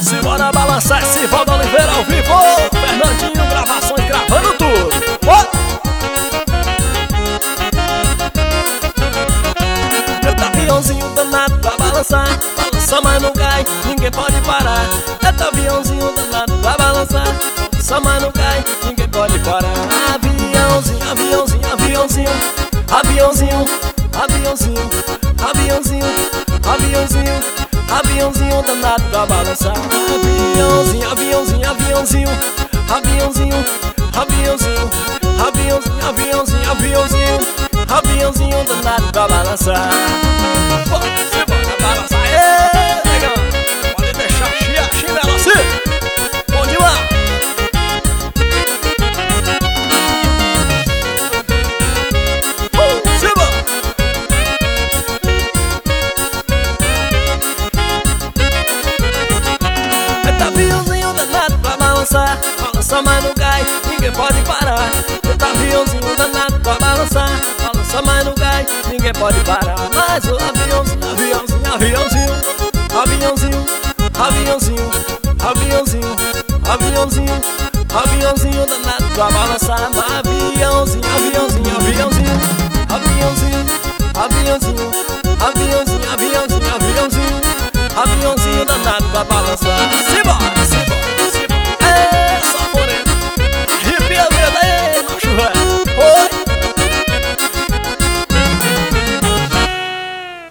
Simbora balançar esse Valdo Oliveira ao vivo. Fernandinho Gravações gravando tudo. Eita aviãozinho danado pra balançar, balança mas não cai, ninguém pode parar. Eita aviãozinho danado pra balançar, balança mas não cai, ninguém pode parar. Aviãozinho, aviãozinho, aviãozinho, aviãozinho, aviãozinho, aviãozinho, aviãozinho, aviãozinho danado pra balançar. Aviãozinho, aviãozinho, aviãozinho, aviãozinho, aviãozinho, aviãozinho, aviãozinho, aviãozinho, aviãozinho danado pra balançar. Se bora balançar, legal. Pode deixar chinelo assim. Bom demais. Se bora. Eita aviãozinho danado pra balançar, balança mas não cai, ninguém pode parar. Eita aviãozinho danado pra balançar, balança mas não cai, ninguém pode parar. Mas o aviãozinho, aviãozinho, aviãozinho, aviãozinho, aviãozinho, aviãozinho, aviãozinho, aviãozinho danado pra balançar. Aviãozinho, aviãozinho, aviãozinho, aviãozinho, aviãozinho, aviãozinho, aviãozinho, aviãozinho, aviãozinho danado pra balançar.